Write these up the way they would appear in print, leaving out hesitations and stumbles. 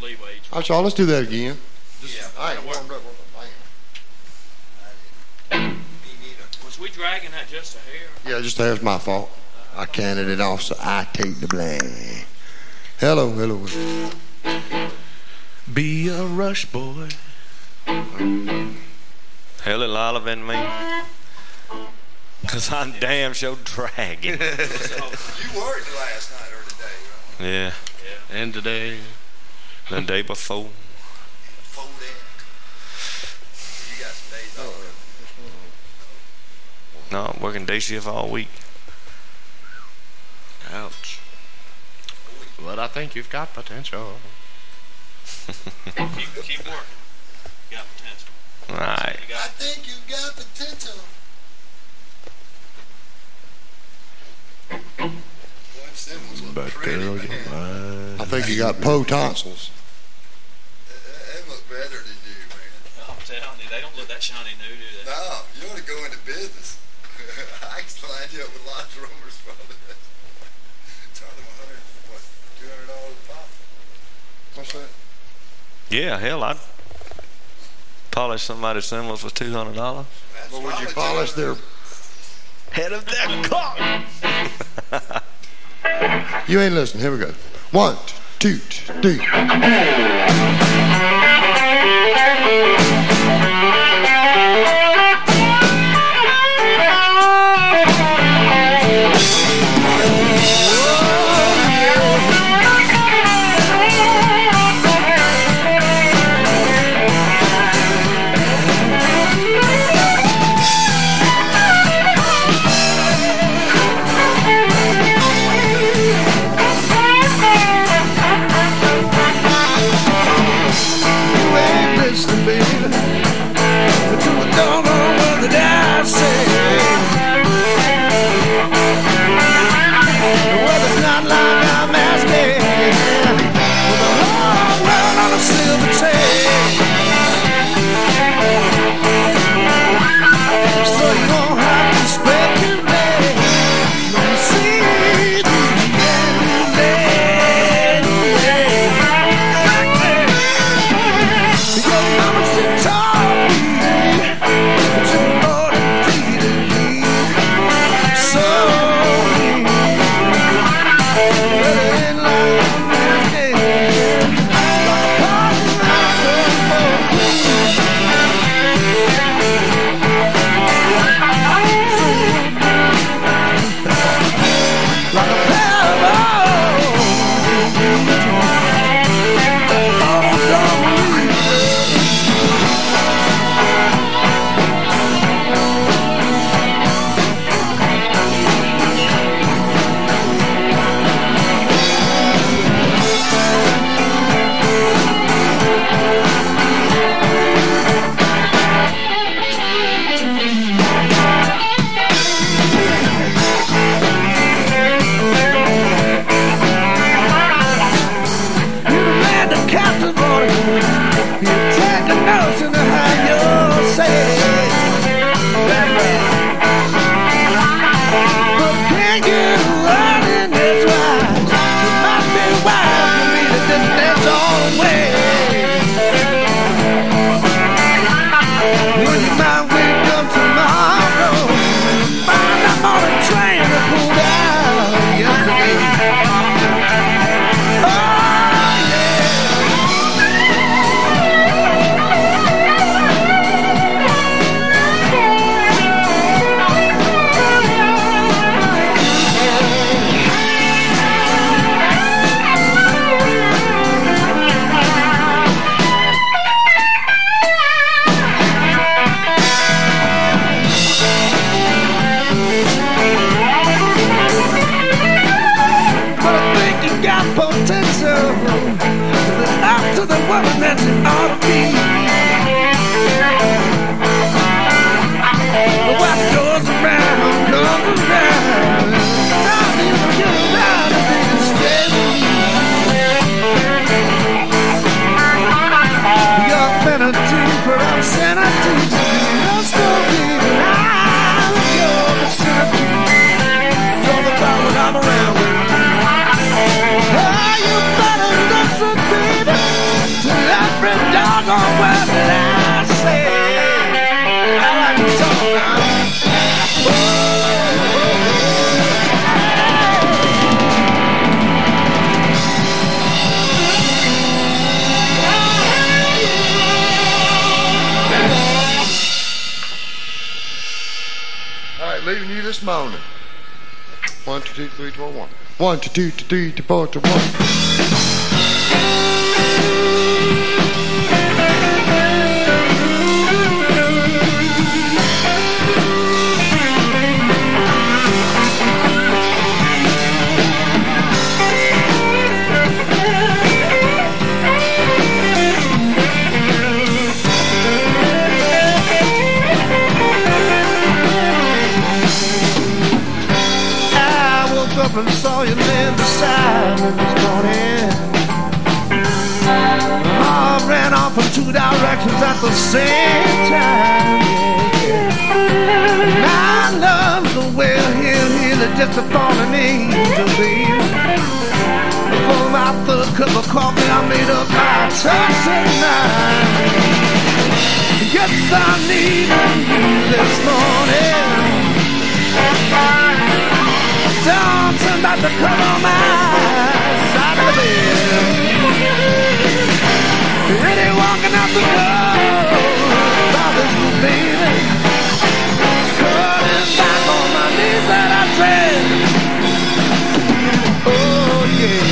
leeway each All right, y'all, let's do that again. Yeah. I ain't warmed up with the band. Me neither. Was we dragging that just a hair? Yeah, just that's my fault. I counted it off, so I take the blame. Hello. Be a rush boy. Hell it Lila and me. Cause I'm damn sure dragging. You worked last night or today, right? Yeah. And today. The day before. Full day. You got some days off. No, I'm working day shift all week. Ouch. But I think you've got potential. Keep working. You got potential. Right. You I got think you got potential. Glenn Simmons looked But pretty, girl, you're man. mine. I think you got tonsils. They look better than you, man. I'm telling you, they don't look that shiny new, do they? No, you want to go into business. I can line you up with lots of rumors from this. Charge them $200 a pop. What's that? Yeah, hell, I'd polish somebody's cymbals for $200. That's What would you probably polish their... Head of that car. You ain't listening. Here we go. 1, 2, 3. morning. 1, 2, 3, 4, 1. 1, 2, 3, 4, 1. And saw you live beside me this morning. I ran off in two directions at the same time. Yeah. I love the way he'll just a falling angel, baby. Before my third cup of coffee, I made up my touch tonight. Yes, I'm leaving you this morning. Dancing about to come on my side of the bed. Really walking out the door, bothers me, baby. Crawling back on my knees that I dread. Oh yeah.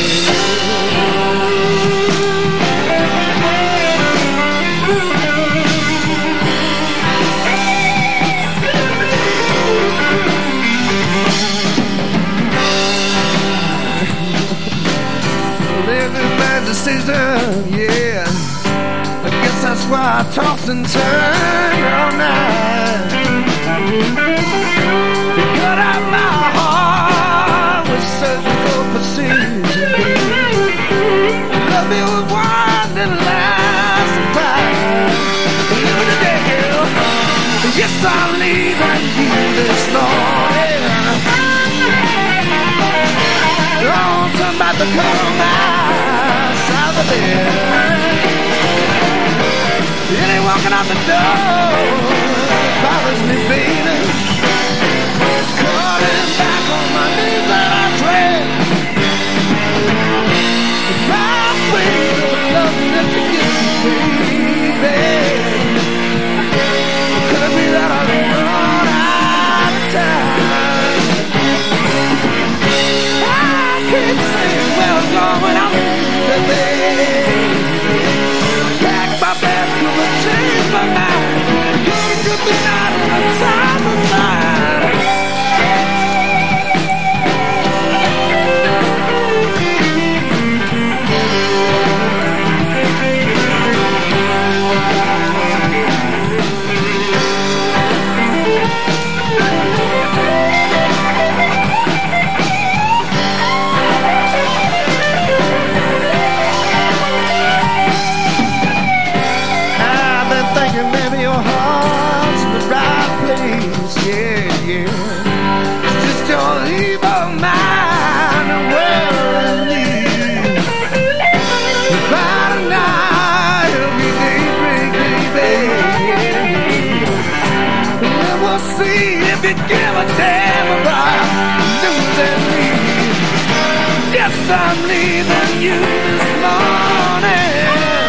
Decision, yeah. I guess that's why I toss and turn all night. You cut out my heart with surgical precision. Love me with one little last fight. Living today, girl. Yes, I'm leaving you this morning. Lonesome about to come out of the bed. It ain't walking out the door, bothers me, baby. Calling back on my knees that I dread. My way of loving is to get you, baby. Could it be that I've run out of time? I can't say where I'm going, I'm pack my bags, gonna change my mind. Gonna get me out of the time of night. Give a damn about losing me. Yes, I'm leaving you this morning.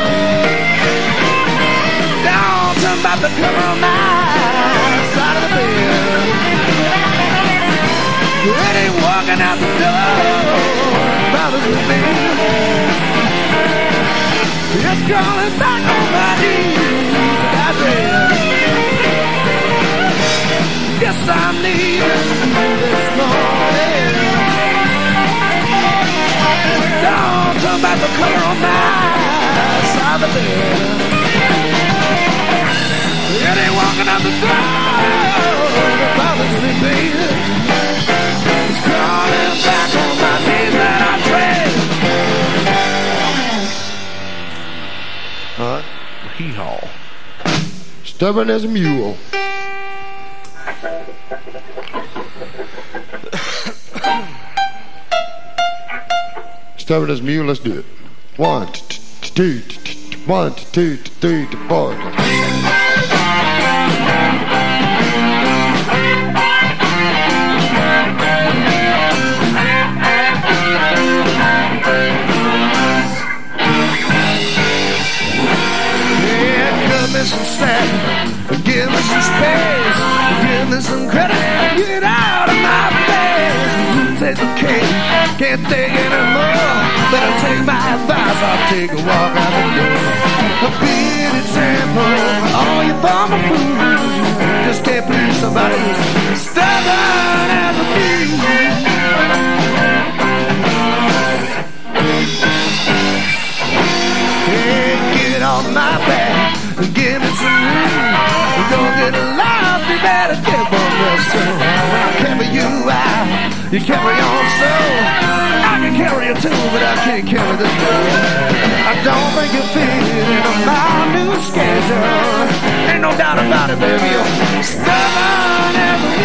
Down to about to come on my side of the bed. It ain't walking out the door, bothers me, baby. It's calling back on my knees that I dread. Yes, I'm leaving this morning. Down to about to come on my side of the bed. It ain't walking out the door, it bothers me, baby. It's crawling back on my knees that I dread. All right. Hee-haw. Stubborn as a mule. Stubborn as a mule, let's do it. 1, 2, 1, 2, 3, 4. me some slack, give me some space, give me some credit, get out of raise the king. Can't take anymore. Better take my advice. I'll take a walk out the door. Be an example for all you former fools. Just can't please somebody who's stubborn as a bee. Hey, get on my back. Give me some room. Don't get lost, you better get one real soon. When I carry you out, you carry on so. I can carry you too, but I can't carry this girl. I don't think you're fitting on my new schedule. Ain't no doubt about it, baby. You're stubborn as a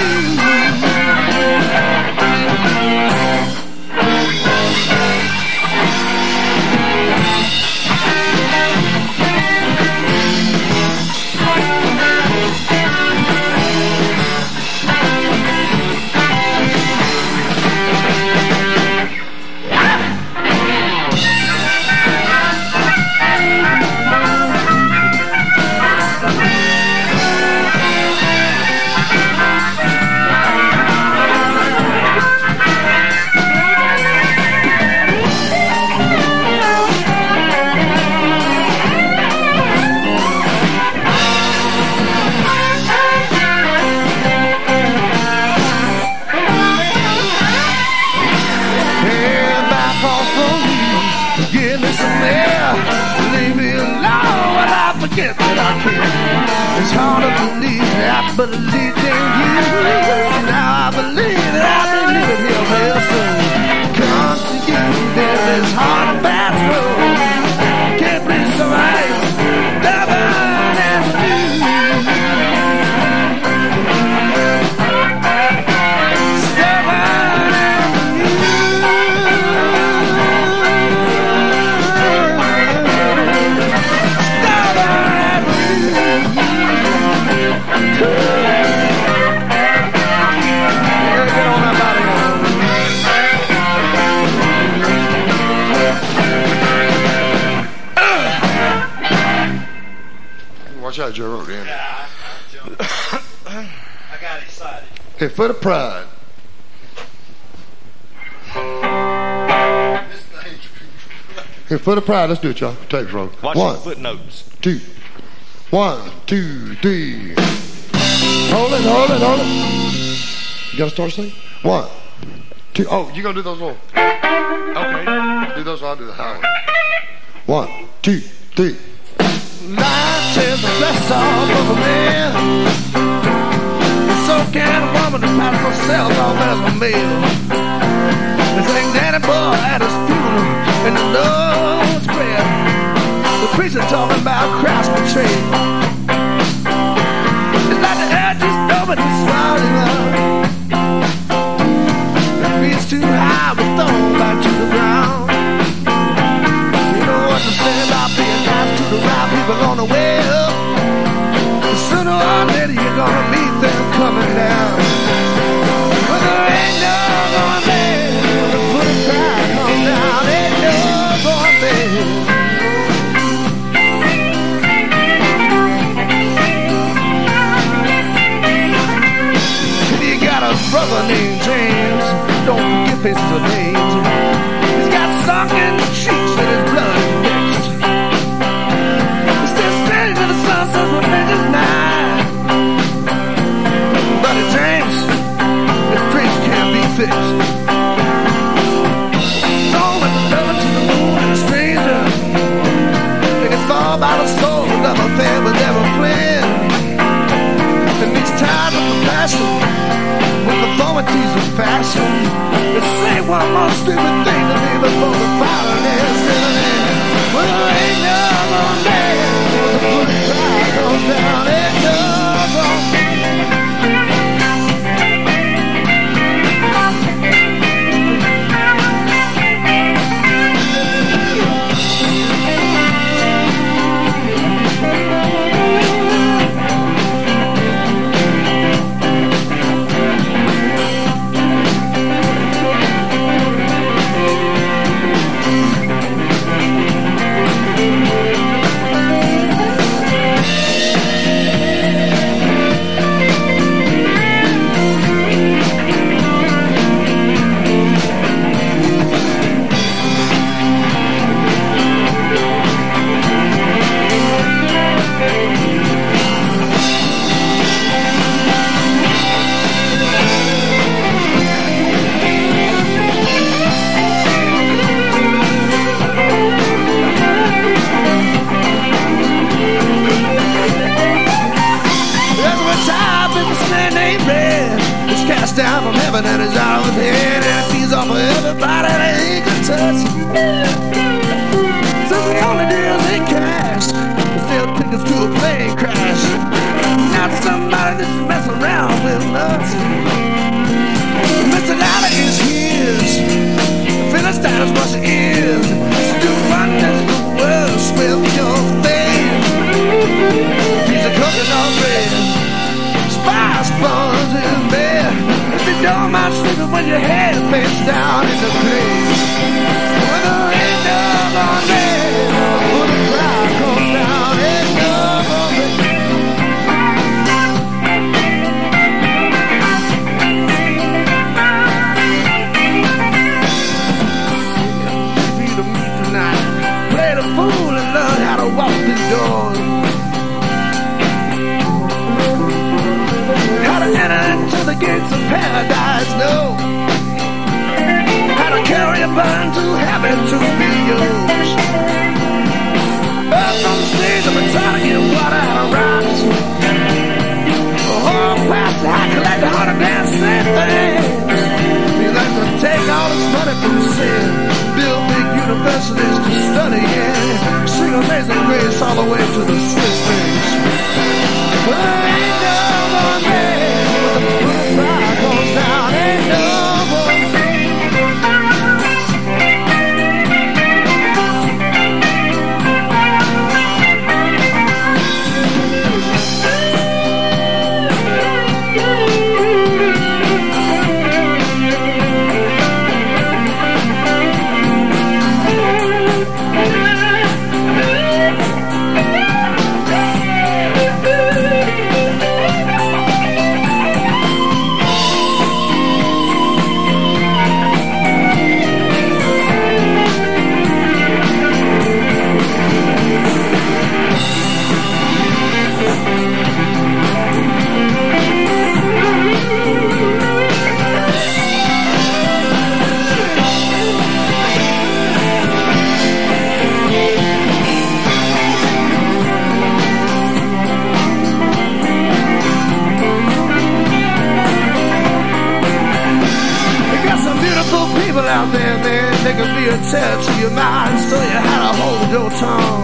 It's hard to believe that I believed in you. Now I believe that I'll be living here real soon. Comes to you, there's this hard and fast road. Can't please somebody stubborn as you. Stubborn as you. Watch out, Joe Rogan. Yeah, I got excited. Hey, foot of pride. Hey, foot of pride. Let's do it, y'all. Take roll. Watch your footnotes. 2, 1, 2, 3. Hold it, hold it, hold it. You gotta start singing. 1, 2. Oh, you gonna do those all? Okay. Do those. I'll do the high one. 1, 2, 3. Life is a bless off of a man. So can a woman to pass herself off as a male. They sang Danny Boy at his funeral, and the love spread. The preacher talking about Christ betrayed. It's like the air just nobody swallowing up. The reach too high was thrown back to the ground. You know what to say about being nice to the right people on the way up. Sooner or later you're gonna meet them coming down. But there ain't no going there. The put a pride on down. Ain't no going there. If you got a brother named James, don't forget faces of names. He's got sunken cheeks and his blood is mixed. He's still standing to the sun since we made his night. Buddy James, his dreams can't be fixed. Don't let the devil to the moon and a stranger. They can fall by the soul, the love affair with every friend. In these times of compassion, with the formalities of fashion, they say one more stupid thing to me before the firing is still in. Well, there ain't no going there. The put a pride on down. Ain't no going. somebody that he could touch. So the only deals he cashed was sell tickets to a plane crash. Not somebody that's messing around with us. Personality is his. Philistines what she is. Do wonders the world with your fame. Piece of coconut bread, spice buns in bed. If you don't mind sleeping when your head face down in the grave. When there ain't no more rain, when the crowd comes down, ain't no more rain. Fool and learn how to walk these doors. How to enter into the gates of paradise, no. How to carry a burden too heavy to be yours. Up on the stage of a trying to get water out of rocks. Oh, past the high collect the hundred and same things. He likes to take all his money from sin. Build big universities to study in. Sing Amazing Grace all the way to the Swiss things. Well, ain't no more man with the blue fire goes down. Ain't no more out there, man, they can be a terror to your mind, so you how to hold your tongue.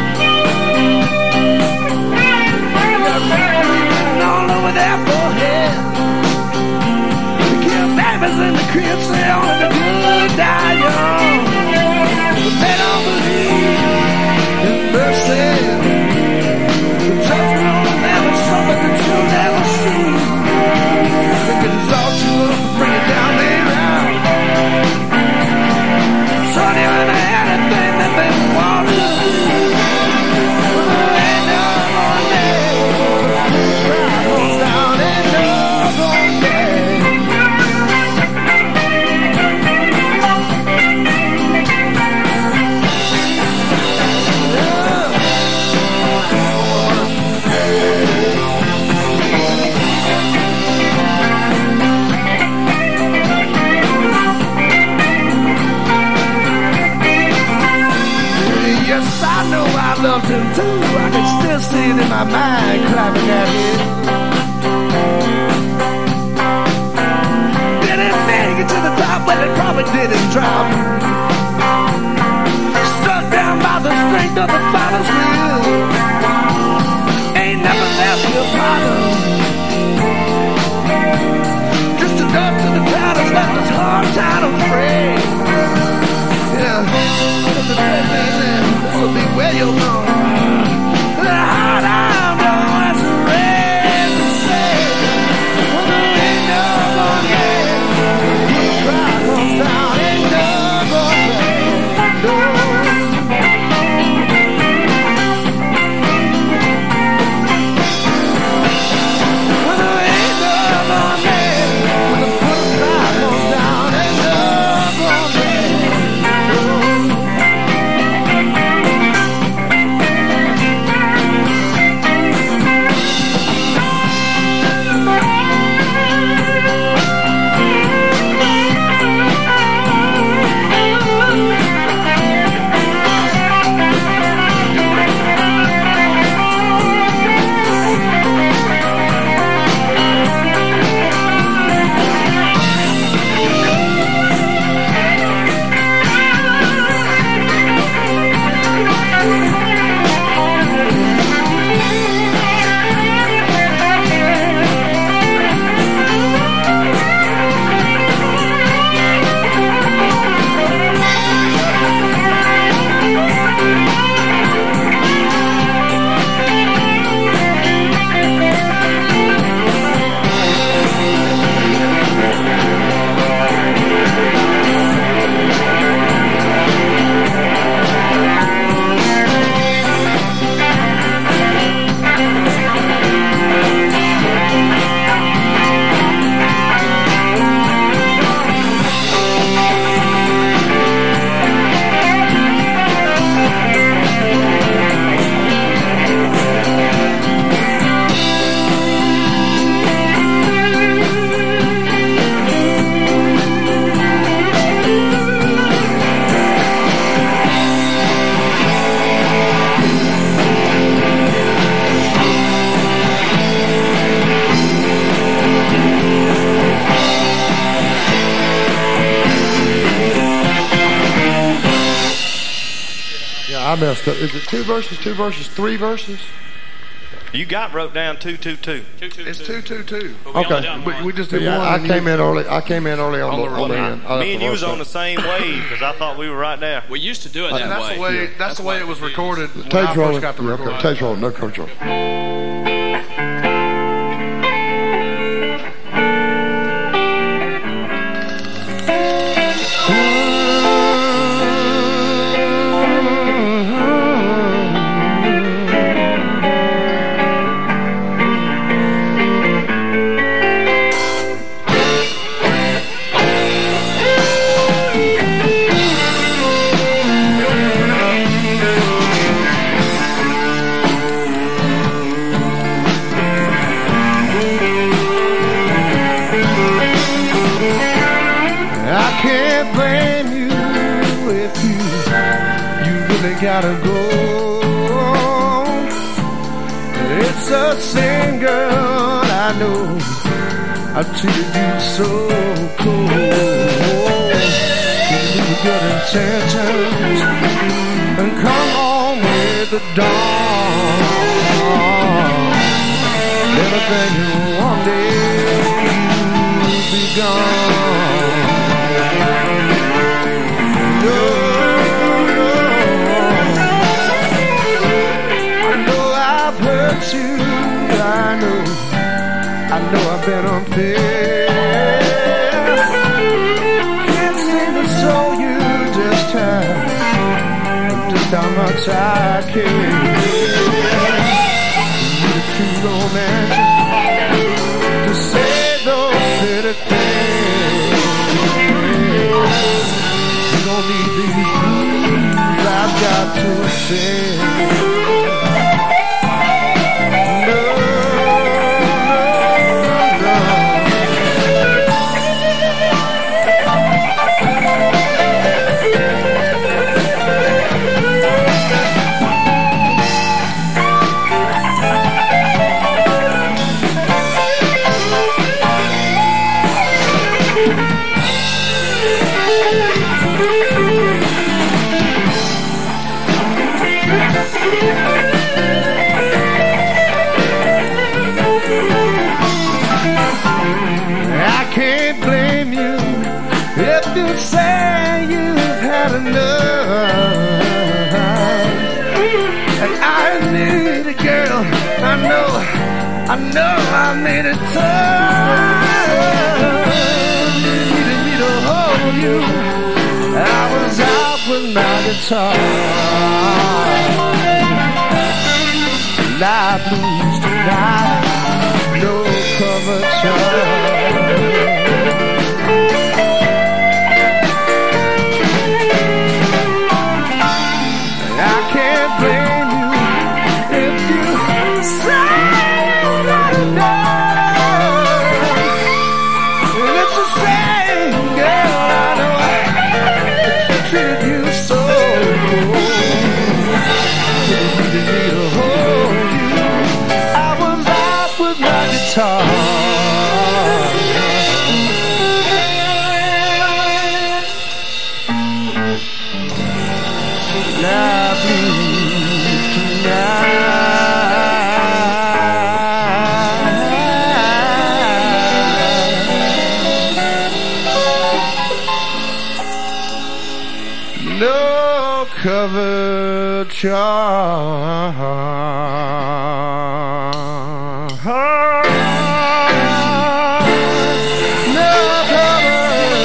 Written all over their forehead. They kill babies in the crib, say only the good die young. But they don't believe in mercy. The judgment will never suffer that you'll never see. They can exalt you up and bring it down there out. Turn you into anything that they want to do. Ain't no more day. Crowd goes down, ain't no more day. Yes, I know I loved him too. I can still see it in my mind, clapping at him. Didn't make it to the top, but it probably didn't drop. Struck down by the strength of the Father's will. Ain't never left your father. Just a dust to the town has left us hard time afraid. Yeah, will be where you're going. The heart I know is ready to say, well, there ain't no more game. The crowd comes down, ain't no more pain. No. I messed up. Is it 2 verses, 2 verses, 3 verses? You got wrote down 2-2-2. It's 2-2-2. Okay. We just did Yeah, one. I came in early. I came in early on the end. Me and you was on the same wave because I thought we were right there. We used to do it that way. That's the way it was recorded when I Tape's first rolling. got the Yeah, recording. okay. Tape's rolling. No control. I can't blame you if you really gotta go. It's a sin, girl, I know. I treated you so cold. Give me good intentions and come on with the dawn. Everything you wanted, you'll be gone. No, I know I've hurt you. I know I've been unfair. Can't seem to show you just how much I care. You're too romantic to say those pretty things. You don't need these blues I've got to sing. No, no, I can't blame you if you say you've had enough. And I need a girl, I know I made it tough. Needed me to hold you. I was out with my guitar. Night blues tonight, no cover charge. I can't blame you if you say that enough. And it's a shame, girl, I know I treated you so cold. You need to hold you. I was out with my guitar. Now blues tonight. No cover charge. No cover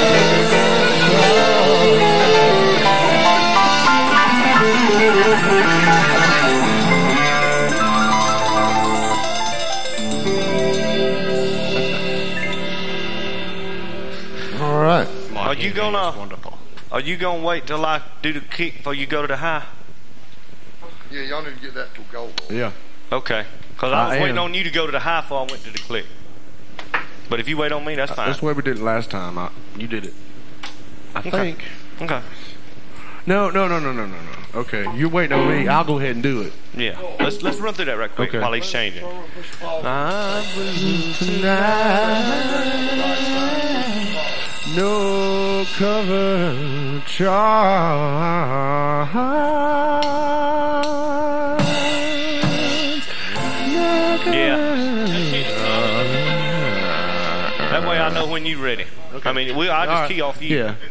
All right. Are you gonna? Wonderful. Are you gonna wait till I do the kick before you go to the high? Yeah, y'all need to get that to go. Yeah. Okay. Because I was waiting on you to go to the high before I went to the click. But if you wait on me, that's fine. That's the way we did it last time. You did it. I think. Okay. No. Okay, you're waiting on me. I'll go ahead and do it. Yeah. Let's run through that right quick Okay. while he's changing. I believe tonight, no cover charge. Okay. I mean, I just key off you. Yeah.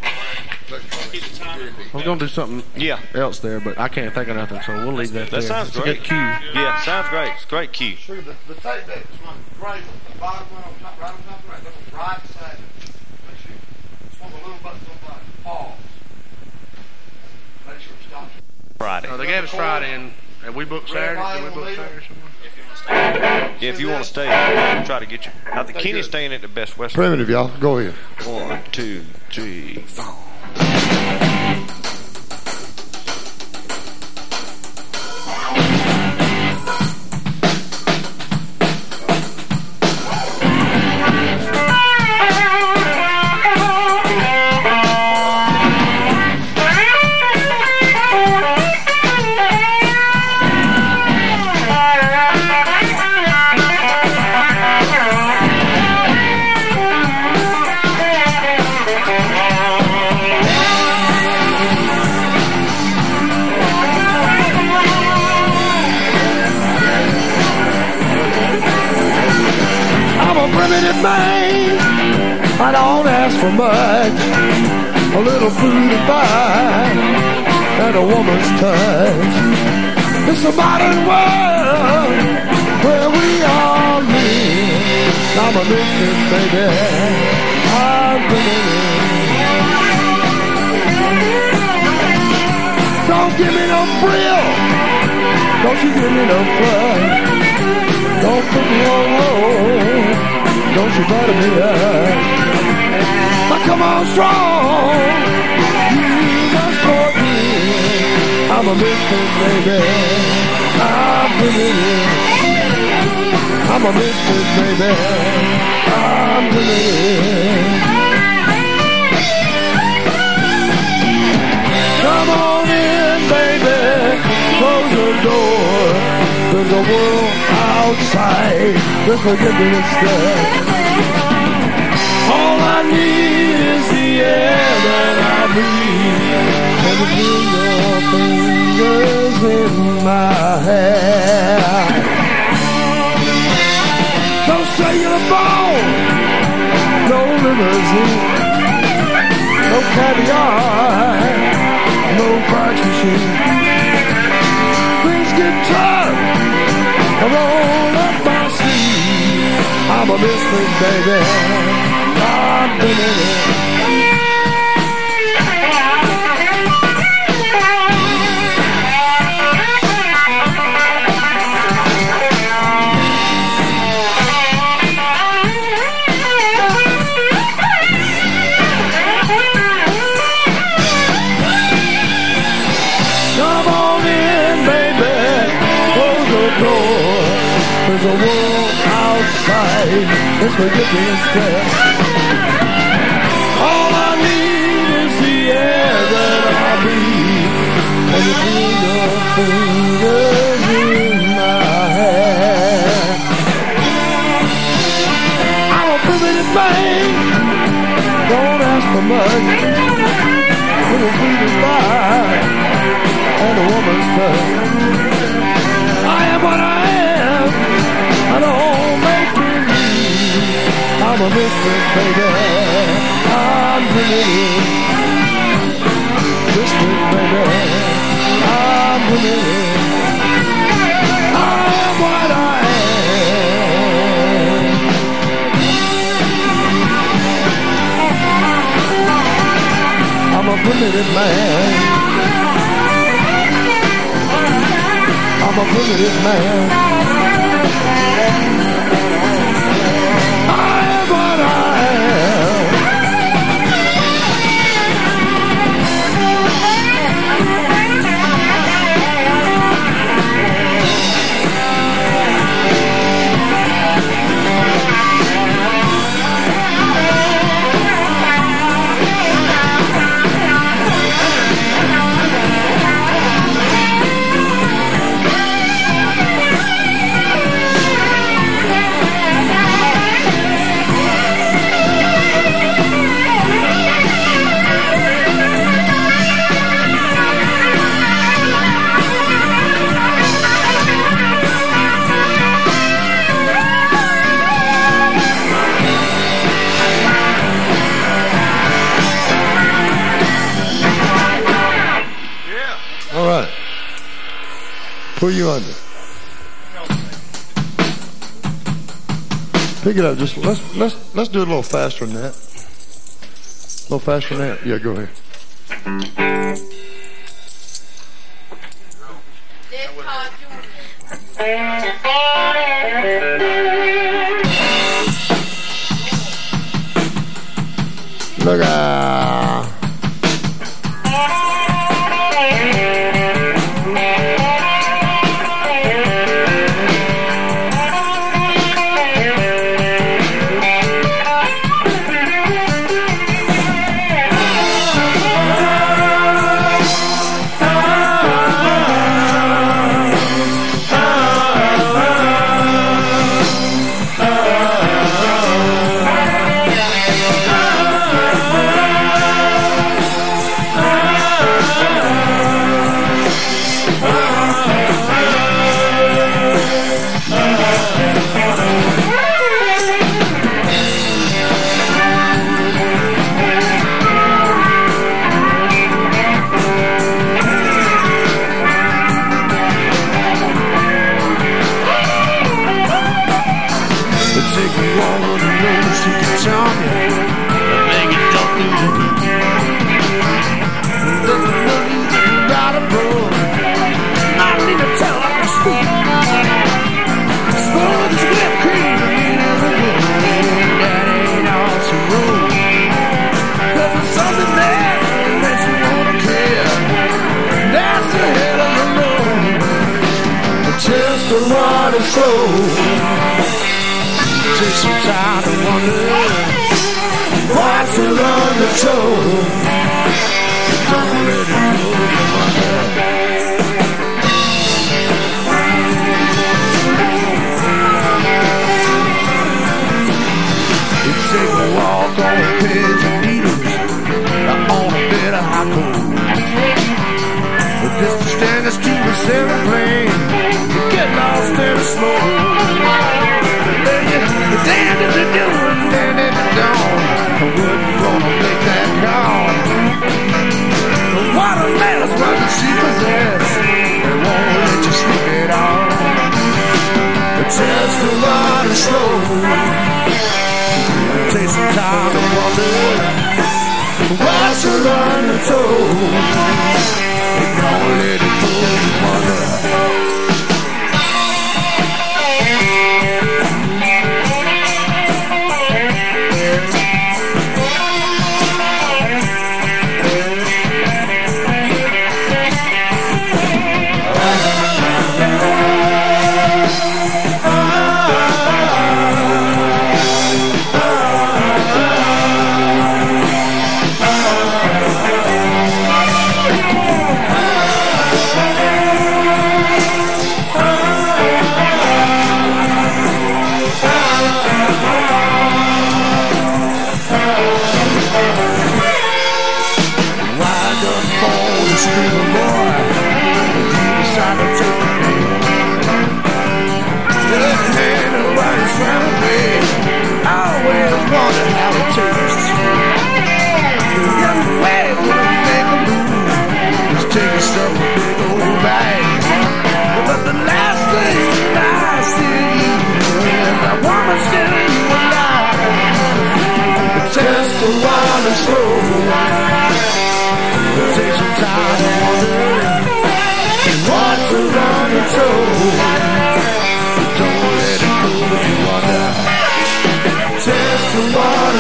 I was gonna do something else there, but I can't think of nothing, so we'll leave that there. That sounds great. It's a good cue. Yeah, sounds great. It's a great cue. Sugar, the tape deck is one great. The bottom one on top, right on top, right. Look right side. Make sure it's one of the little buttons on the bottom. Pause. Make sure it stops. Friday. They gave us Friday, and we booked Saturday. Did we book Saturday somewhere? Yeah, if you want to stay, try to get you. I think Kenny's staying at the Best Western. Primitive, y'all. Go ahead. 1, 2, 3, 4. Man, I don't ask for much. A little food and fire and a woman's touch. It's a modern world where we all live. I'm a misfit, baby. I'm Don't give me no thrill. Don't you give me no fun. Don't put me on hold. Don't you butter me up. Now come on strong. You must forgive. I'm a misfit, baby. I'm believing. I'm a misfit, baby. I'm believing. Come on in, baby. Close the door. There's a world outside. Just forget me instead. All I need is the air that I breathe, and to feel your fingers in my hair. No cellular phone, no limousine, no caviar, no fax machine. Things get tough, I roll up my sleeve. I'm a misfit, baby. I'm believing. Come on in, baby. Close the door. There's a world outside. Let's forget me instead. All I need is the air that I breathe, and to feel your fingers in my hair. I'm a primitive man. Don't ask for much. Little food and fire and a woman's touch. I am what I am. I don't make believe. I'm a misfit, baby. I'm believing. Misfit, baby. I'm believing. I am what I am. I'm a primitive man. I'm a primitive man. I am what I am. Pull you under. Pick it up. Just let's do it a little faster than that. A little faster than that. Yeah, go ahead. Look out. Take some time to wonder what's around the toe. Don't let it go to wonder. You take a walk on a page of needles on a bed of hot coal. But just to stand us to the center plane, you get lost in the smoke. The damned if they do and damned if they don't. I wouldn't gonna make that call. What a mess, what does she possess? They won't let you sleep it off. The test a lot of slow. Take some time and wonder what's around the toe. They don't let it go to wonder. Don't let it go if you wonder. Test the water.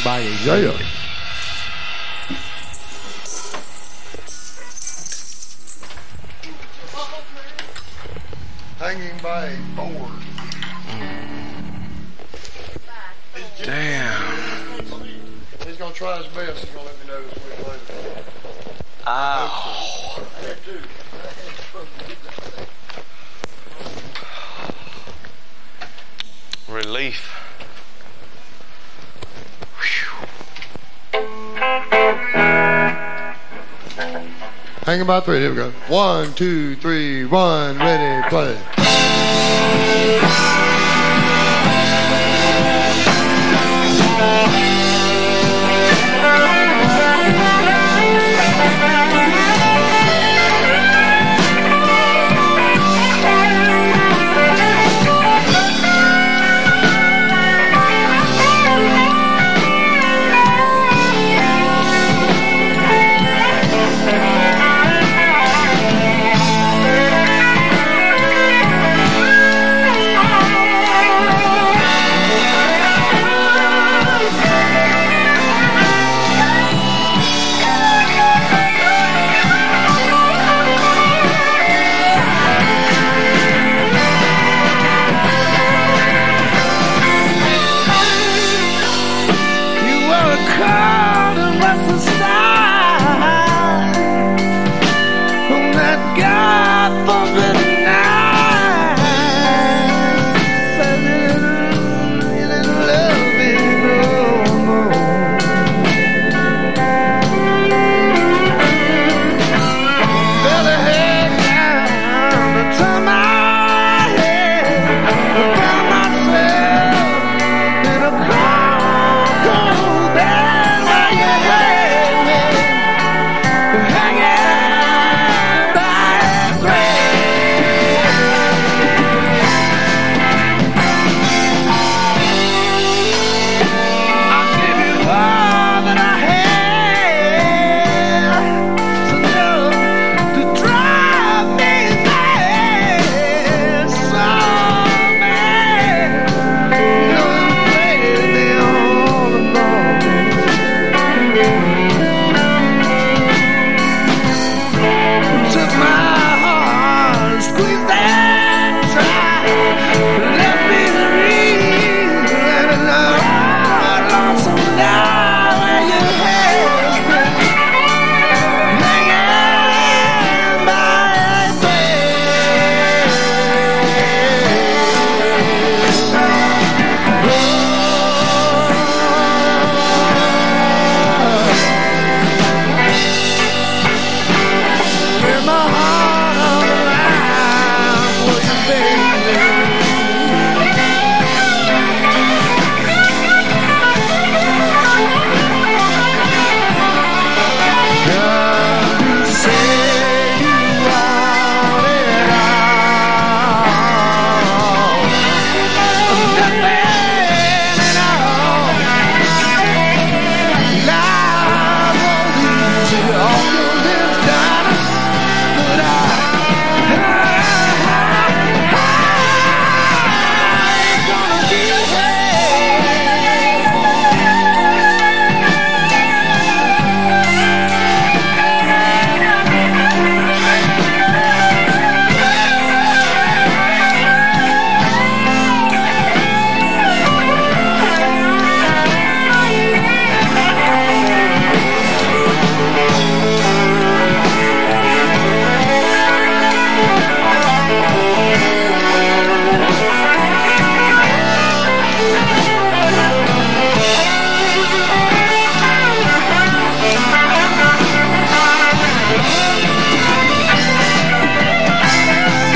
baggy. Yeah. Hanging by a board. Damn. He's going to try his best. He's going to let me know this week later. Ow. I had two. Relief. Hanging by three. Here we go. 1, 2, 3, 1. Ready, play.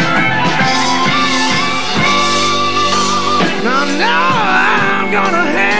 Now I'm gonna have